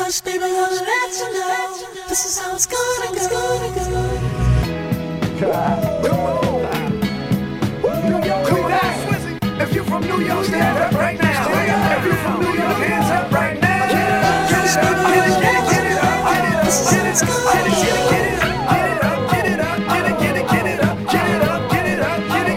Hush, baby, I'll let you know. This is how it's gonna go. Come on. New York, come on. If you're from New York, stand up right now. If you're from New York, hands up right now. Get it up, get it up, get it up, get it up, get it up, get it up, get it up, get it up, get it up, get it up, get it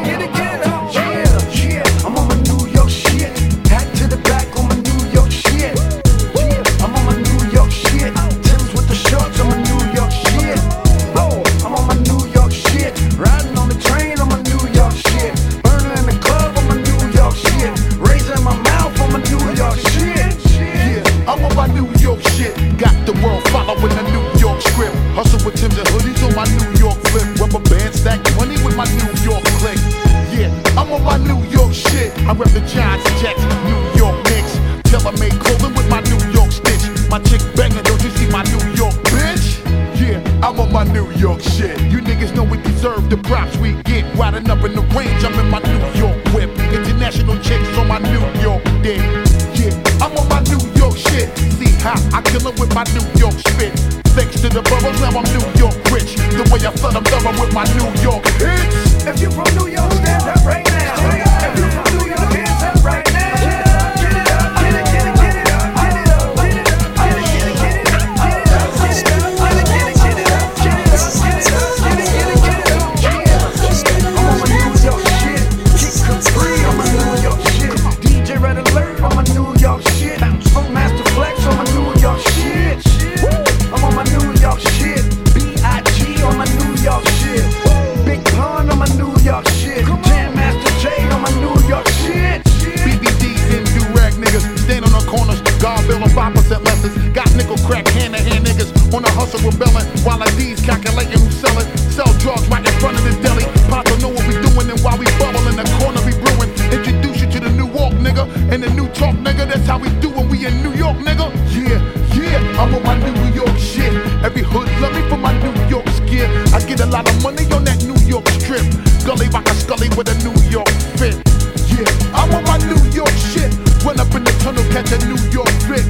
up. Yeah, I'm on my New York shit. Hat to the back on my New York shit. Yeah, I'm on my New York shit. Tim's with the shorts on my New York shit. Oh, I'm on my New York shit. Riding on the train on my New York shit. Burning in the club on my New York shit. Raising my mouth on my New York shit. Yeah, I'm on my New York shit. Got the world following the New York script. Hustle with Tim's and hoodies on my New York flip. Rubber band stack money with my New York click. Yeah, I'm on my New York shit. I rep the Giants, Jets, New York Knicks. Tailor-made clothing with my New York stitch. My chick banging, don't you see my New York bitch? Yeah, I'm on my New York shit. You niggas know we deserve the props we get. Riding up in the range, I'm in my New York whip. International chicks on my New York dick. Yeah, I'm on my New York shit. See how I kill it with my New York spit. Thanks to the boroughs, now I'm New York rich. The way I flood them thorough with my New York hits. If you from New York, stand up right now. If you from New York, hands up right now. Get it up, get it up, get it, get it, get it up, get it up, get it up, get it, get it, get it up, get it up, get it up, get it, get it, get it up, get it up, get it up, get it, get it, get it up. Yeah, I'm on my New York shit. Keep Capri on my New York shit. DJ Red Alert on my New York shit. Funk Master Flex on my New York shit. I'm on my New York shit. B.I.G. on my New York shit. Big Pun on my New York shit. Jam Master J on my New York shit. BBDs and do-rag niggas stand on the corners. God bill on 5% lessons. Got nickel crack hand-to-hand niggas on the hustle rebelling. While D's calculating who's selling. Sell drugs right in front of this deli. Papa know what we doing and while we bubble in the corner we brewing. Introduce you to the New York nigga and the New Talk nigga. That's how we do when we in New York nigga. Yeah, I'm on my New York shit. Every hood love me for my New York skin. I get a lot of money on that New York strip. Gully rock a scully with a New York fit. Yeah, I'm on my New York shit. Run up in the tunnel, catch a New York fit.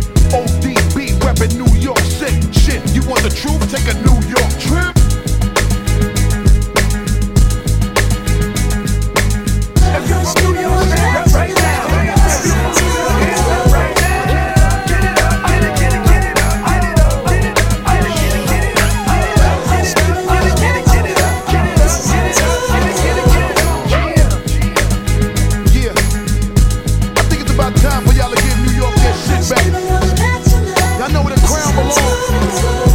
ODB, reppin' New York sick. Shit, you want the truth? Take a New York trip. If you're from New York, stand up right now. If you're from New York, hands up right now. Get it up, get it, get it, get it up, get it up, get it up, get it, get it, get it up, get it up, get it up, get it, get it, get it up, get it up, get it up, get it, get it, get it up. Yeah, I think it's about time for y'all to give New York that shit back. Y'all know where the crown belongs.